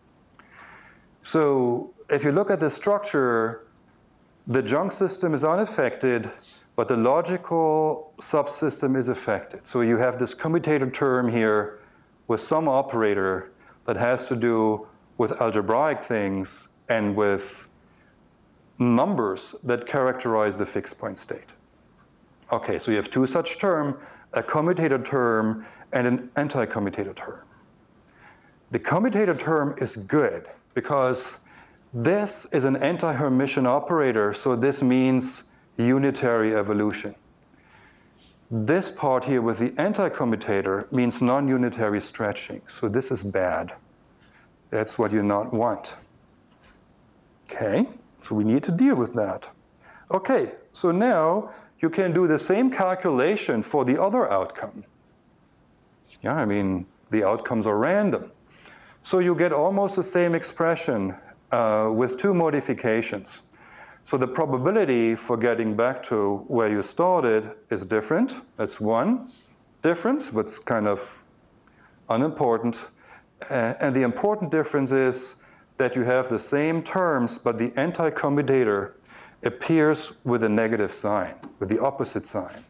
So if you look at the structure, the junk system is unaffected, but the logical subsystem is affected. So you have this commutator term here with some operator that has to do with algebraic things and with numbers that characterize the fixed point state. Okay, so you have two such terms, a commutator term and an anti-commutator term. The commutator term is good because this is an anti-Hermitian operator, so this means unitary evolution. This part here with the anti-commutator means non-unitary stretching, so this is bad. That's what you not want. Okay, so we need to deal with that. Okay, so now you can do the same calculation for the other outcome. Yeah, I mean, the outcomes are random. So you get almost the same expression uh, with two modifications. So the probability for getting back to where you started is different. That's one difference, but it's kind of unimportant. Uh, and the important difference is that you have the same terms, but the anti-commutator appears with a negative sign, with the opposite sign.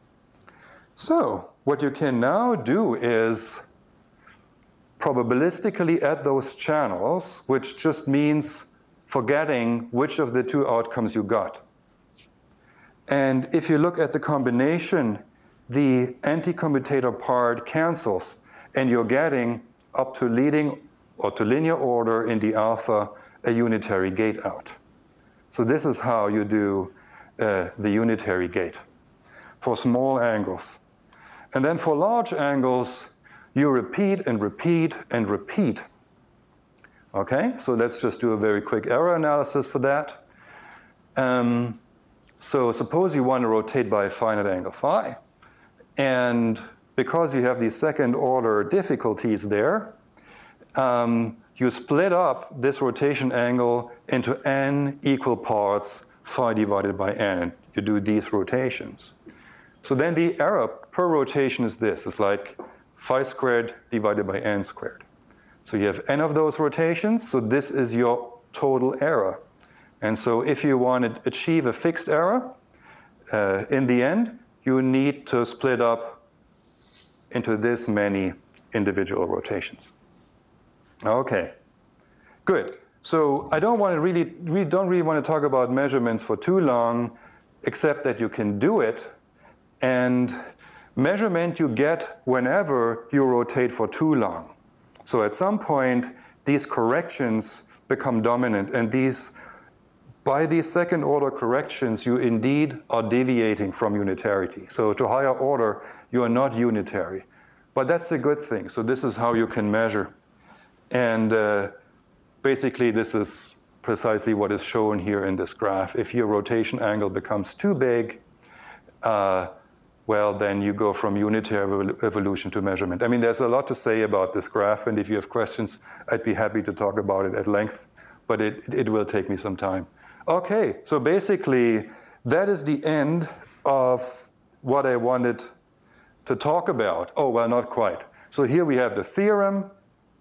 So what you can now do is probabilistically add those channels, which just means forgetting which of the two outcomes you got. And if you look at the combination, the anti-commutator part cancels, and you're getting up to leading or to linear order in the alpha a unitary gate out. So this is how you do uh, the unitary gate for small angles. And then for large angles, you repeat and repeat and repeat. Okay, so let's just do a very quick error analysis for that. Um, so suppose you want to rotate by a finite angle phi, and because you have these second order difficulties there, um, you split up this rotation angle into n equal parts phi divided by n, and you do these rotations. So then the error per rotation is this, it's like phi squared divided by n squared. So you have n of those rotations, so this is your total error. And so if you want to achieve a fixed error, uh, in the end, you need to split up into this many individual rotations. Okay, good. So I don't want to really, really don't really want to talk about measurements for too long, except that you can do it. And measurement you get whenever you rotate for too long. So at some point, these corrections become dominant, and these, by these second order corrections, you indeed are deviating from unitarity. So to higher order, you are not unitary. But that's a good thing. So this is how you can measure. And uh, basically, this is precisely what is shown here in this graph. If your rotation angle becomes too big, uh, well, then you go from unitary evolution to measurement. I mean, there's a lot to say about this graph, and if you have questions, I'd be happy to talk about it at length, but it, it will take me some time. Okay, so basically, that is the end of what I wanted to talk about. Oh, well, not quite. So here we have the theorem.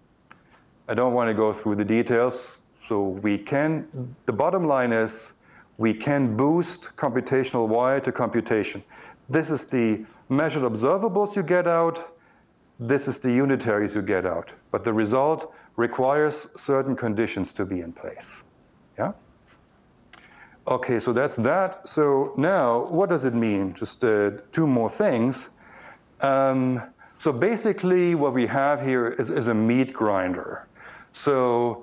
I don't want to go through the details. So we can, the bottom line is, we can boost computational wire to computation. This is the measured observables you get out. This is the unitaries you get out. But the result requires certain conditions to be in place. Yeah? Okay, so that's that. So now, what does it mean? Just uh, two more things. Um, so basically, what we have here is, is a meat grinder. So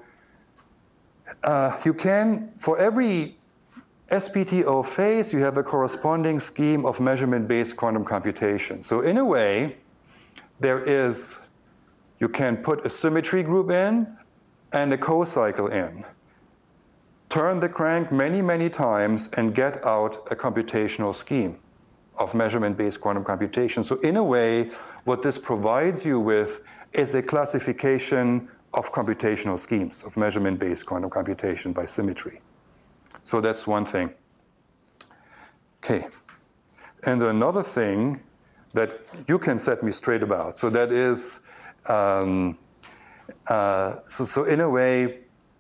uh, you can, for every S P T O phase, you have a corresponding scheme of measurement-based quantum computation. So in a way, there is, you can put a symmetry group in and a co-cycle in. Turn the crank many, many times and get out a computational scheme of measurement-based quantum computation. So in a way, what this provides you with is a classification of computational schemes of measurement-based quantum computation by symmetry. So that's one thing. Okay. And another thing that you can set me straight about. So that is, um, uh, so, so in a way,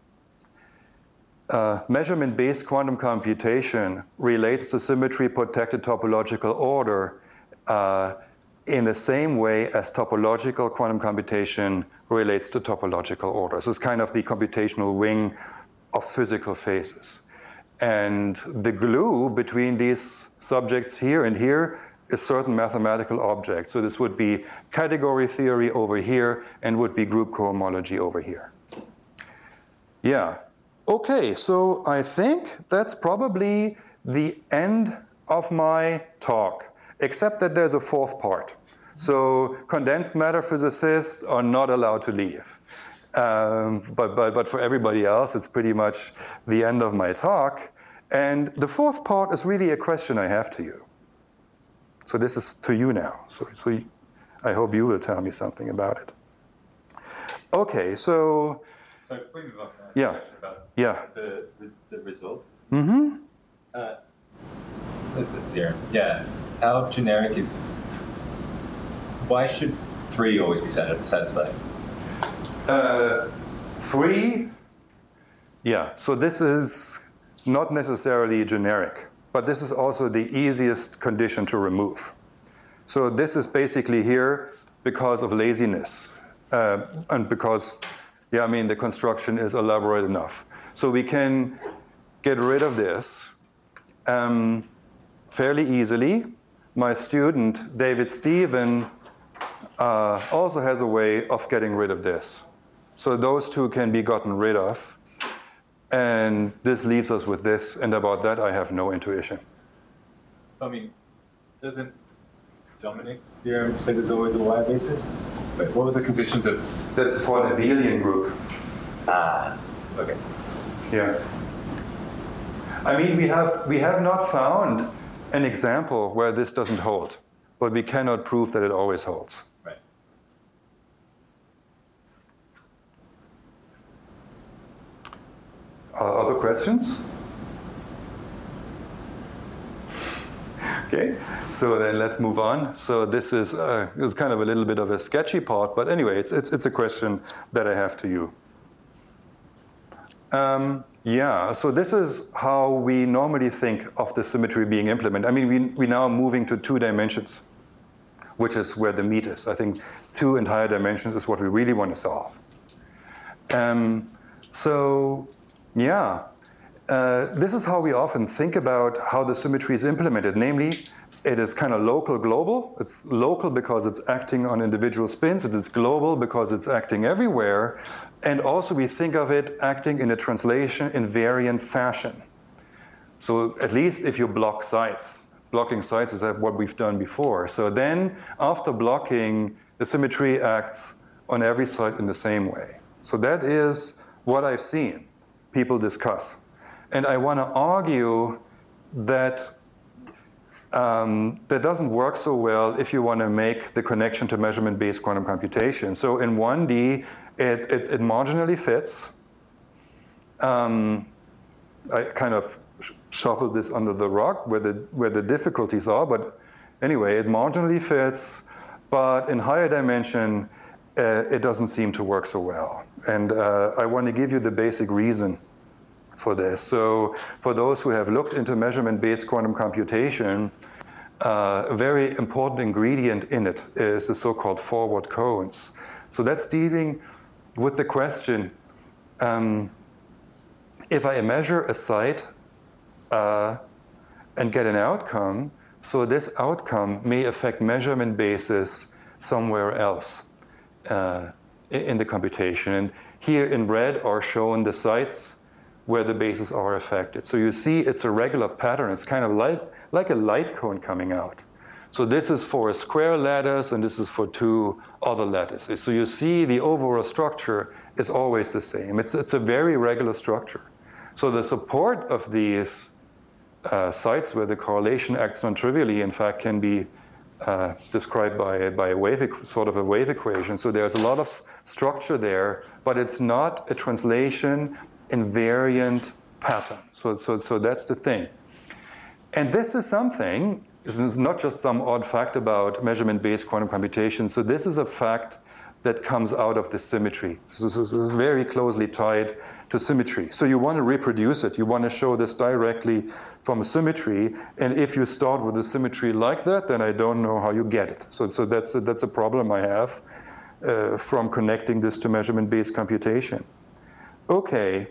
uh, measurement-based quantum computation relates to symmetry-protected topological order uh, in the same way as topological quantum computation relates to topological order. So it's kind of the computational wing of physical phases. And the glue between these subjects here and here is certain mathematical objects. So this would be category theory over here and would be group cohomology over here. Yeah. Okay, so I think that's probably the end of my talk, except that there's a fourth part. So condensed matter physicists are not allowed to leave. Um, but, but, but for everybody else, it's pretty much the end of my talk. And the fourth part is really a question I have to you. So this is to you now. So, so you, I hope you will tell me something about it. Okay, so Sorry, before you move on, can I ask Yeah. a question about yeah. the, the, the result? Mm-hmm. Uh, what's the theorem? Yeah. How generic is... Why should three always be sat- satisfied? Uh, three, yeah, so this is not necessarily generic, but this is also the easiest condition to remove. So this is basically here because of laziness, uh, and because, yeah, I mean, the construction is elaborate enough. So we can get rid of this um, fairly easily. My student, David Stephen, uh, also has a way of getting rid of this. So those two can be gotten rid of. And this leaves us with this, and about that I have no intuition. I mean, doesn't Dominic's theorem say there's always a y basis? Wait, what were the conditions of... That's for the abelian group. Ah, okay. Yeah. I mean, we have, we have not found an example where this doesn't hold, but we cannot prove that it always holds. Right. Uh, other questions? Okay, so then let's move on. So this is, uh, this is kind of a little bit of a sketchy part, but anyway, it's, it's, it's a question that I have to you. Um, yeah, so this is how we normally think of the symmetry being implemented. I mean, we, we now are moving to two dimensions, which is where the meat is. I think two and higher dimensions is what we really want to solve. Um, so, yeah, uh, this is how we often think about how the symmetry is implemented. Namely, it is kind of local global. It's local because it's acting on individual spins. It is global because it's acting everywhere. And also we think of it acting in a translation invariant fashion. So at least if you block sites. Blocking sites is what we've done before. So then after blocking, the symmetry acts on every site in the same way. So that is what I've seen people discuss. And I want to argue that um, that doesn't work so well if you want to make the connection to measurement-based quantum computation. So in one D, it, it, it marginally fits. Um, I kind of sh shuffled this under the rug where the, where the difficulties are, but anyway, it marginally fits. But in higher dimension, uh, it doesn't seem to work so well. And uh, I want to give you the basic reason for this. So for those who have looked into measurement-based quantum computation, uh, a very important ingredient in it is the so-called forward cones. So that's dealing with the question, um, if I measure a site uh, and get an outcome, so this outcome may affect measurement basis somewhere else uh, in the computation. And here in red are shown the sites where the bases are affected. So you see it's a regular pattern. It's kind of like, like a light cone coming out. So this is for a square lattice, and this is for two other lattices. So you see the overall structure is always the same. It's, it's a very regular structure. So the support of these uh, sites where the correlation acts non-trivially, in fact, can be uh, described by, by a wave, sort of a wave equation. So there's a lot of structure there, but it's not a translation invariant pattern. So, so, so that's the thing. And this is something, this is not just some odd fact about measurement-based quantum computation. So this is a fact that comes out of the symmetry. So this is very closely tied to symmetry. So you want to reproduce it. You want to show this directly from a symmetry. And if you start with a symmetry like that, then I don't know how you get it. So, so that's, a, that's a problem I have uh, from connecting this to measurement-based computation. Okay,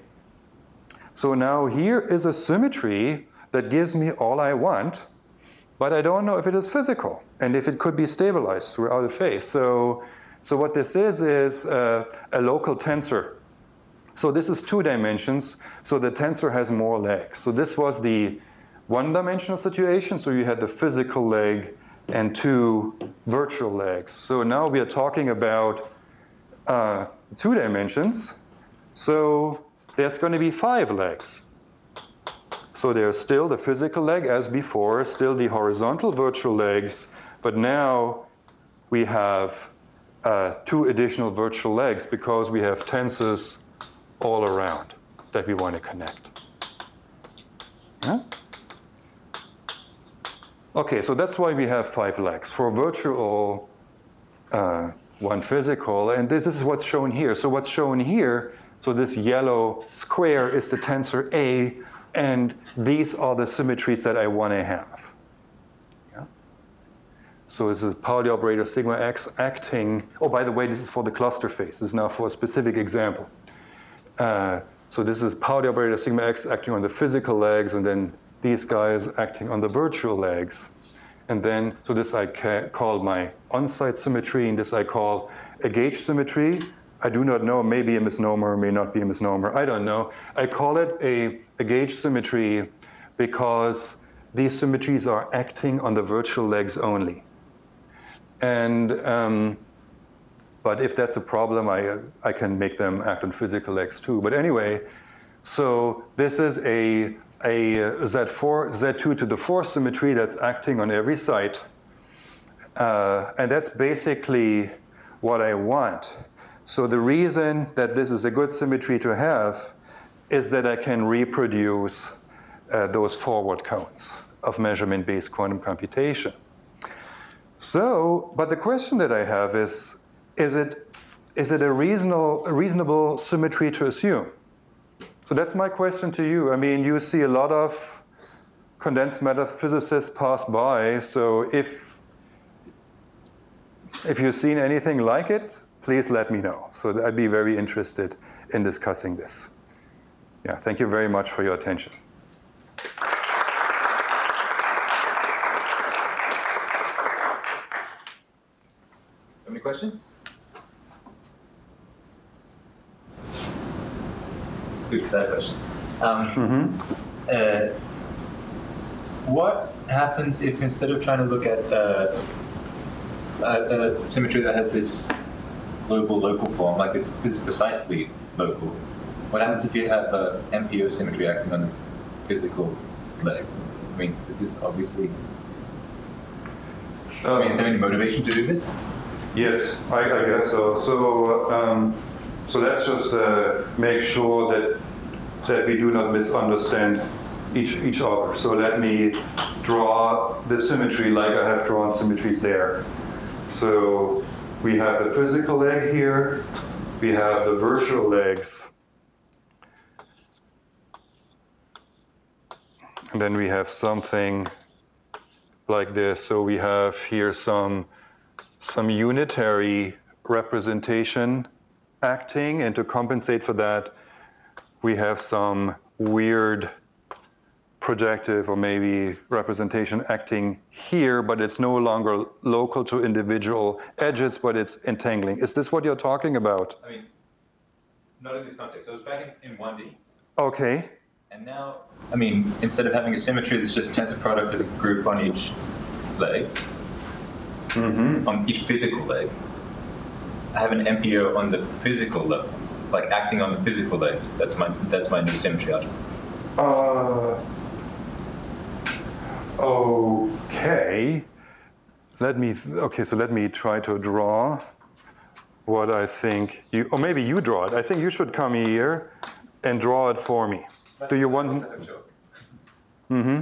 so now here is a symmetry that gives me all I want, but I don't know if it is physical and if it could be stabilized throughout a phase. So, so what this is is uh, a local tensor. So this is two dimensions, so the tensor has more legs. So this was the one-dimensional situation, so you had the physical leg and two virtual legs. So now we are talking about uh, two dimensions. So there's going to be five legs. So there's still the physical leg as before, still the horizontal virtual legs, but now we have uh, two additional virtual legs because we have tensors all around that we want to connect. Yeah? Okay, so that's why we have five legs. For virtual, uh, one physical, and this is what's shown here. So what's shown here, so this yellow square is the tensor A, and these are the symmetries that I want to have. Yeah? So this is Pauli operator sigma x acting, oh, by the way, this is for the cluster phase. This is now for a specific example. Uh, so this is Pauli operator sigma x acting on the physical legs, and then these guys acting on the virtual legs. And then, so this I ca call my on-site symmetry, and this I call a gauge symmetry. I do not know, maybe a misnomer, may not be a misnomer, I don't know. I call it a, a gauge symmetry because these symmetries are acting on the virtual legs only. And, um, but if that's a problem, I, I can make them act on physical legs too. But anyway, so this is a a Z four, Z two to the four symmetry that's acting on every site. Uh, and that's basically what I want. So the reason that this is a good symmetry to have is that I can reproduce uh, those forward counts of measurement-based quantum computation. So, but the question that I have is, is it, is it a reasonable, a reasonable symmetry to assume? So that's my question to you. I mean, you see a lot of condensed matter physicists pass by, so if, if you've seen anything like it, please let me know. So I'd be very interested in discussing this. Yeah, thank you very much for your attention. Any questions? Good, because I have questions. Um, Mm-hmm. uh, what happens if instead of trying to look at uh, a, a symmetry that has this global local form, like this, this is precisely local, what happens if you have a M P O symmetry acting on physical legs? I mean, this is obviously, I mean, is there any motivation to do this? Yes, I, I guess so. So, um, so let's just uh, make sure that that we do not misunderstand each each other. So let me draw the symmetry like I have drawn symmetries there. So we have the physical leg here. We have the virtual legs. And then we have something like this. So we have here some some unitary representation acting, and to compensate for that, we have some weird projective or maybe representation acting here, but it's no longer local to individual edges, but it's entangling. Is this what you're talking about? I mean, not in this context. So it's back in, in one D. Okay. And now, I mean, instead of having a symmetry that's just tensor product of the group on each leg, Mm-hmm. on each physical leg, I have an M P O on the physical level, like acting on the physical legs. That's my that's my new symmetry algebra. Uh, okay. Let me, okay, so let me try to draw what I think you, or maybe you draw it. I think you should come here and draw it for me. Do you want? Mm-hmm.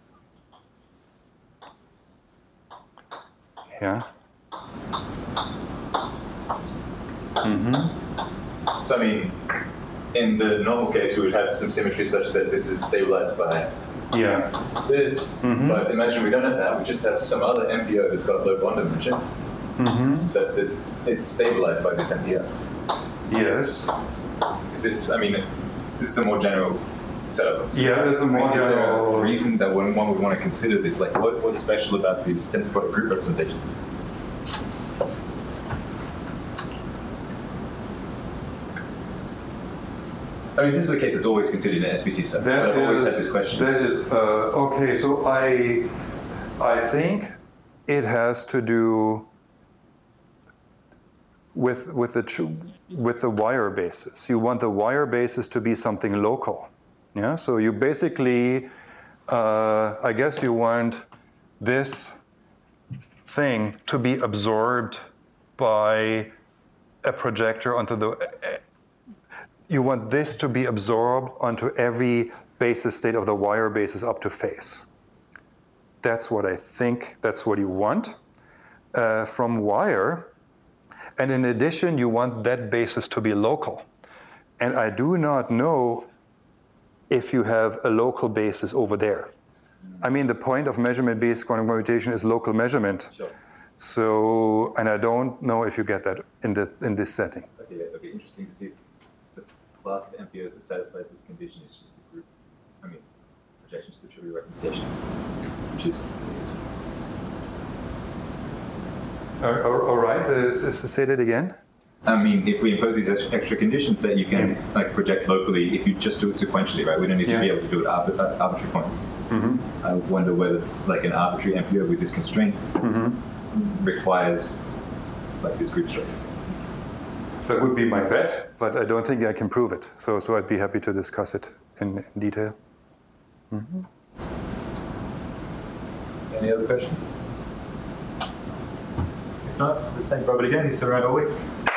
Yeah. Mm-hmm. So I mean, in the normal case, we would have some symmetry such that this is stabilized by Yeah. this. Mhm. But imagine we don't have that. We just have some other M P O that's got low bond dimension, Mm-hmm. such that it's stabilized by this M P O. Yes. Is this? I mean, this is a more general setup. So, Yeah, there's a more I mean, is there general- a reason that one, one would want to consider this? Like, what, what's special about these tensor product group representations? I mean, this is the case that's always considered in S V T stuff. That but I've always had is- this question. That is uh, okay. So I, I think it has to do with with the ch- with the wire basis. You want the wire basis to be something local. Yeah. So you basically, uh, I guess you want this thing to be absorbed by a projector onto the, you want this to be absorbed onto every basis state of the wire basis up to phase. That's what I think, that's what you want uh, from wire. And in addition, you want that basis to be local. And I do not know if you have a local basis over there. I mean, the point of measurement-based quantum computation is local measurement. Sure. So, and I don't know if you get that in, the, in this setting. Okay, it'll be interesting to see if the class of M P Os that satisfies this condition is just the group, I mean, projections to trivial representation, which is. Uh, all right, uh, s- s- say that again. I mean, if we impose these extra, extra conditions that you can Yeah. like project locally, if you just do it sequentially, right? We don't need Yeah. to be able to do it at arbit- at arbitrary points. Mm-hmm. I wonder whether like an arbitrary M P O with this constraint Mm-hmm. requires like this group structure. That would be my bet, but I don't think I can prove it. So, so I'd be happy to discuss it in, in detail. Any other questions? If not, let's thank Robert again. He's around all week.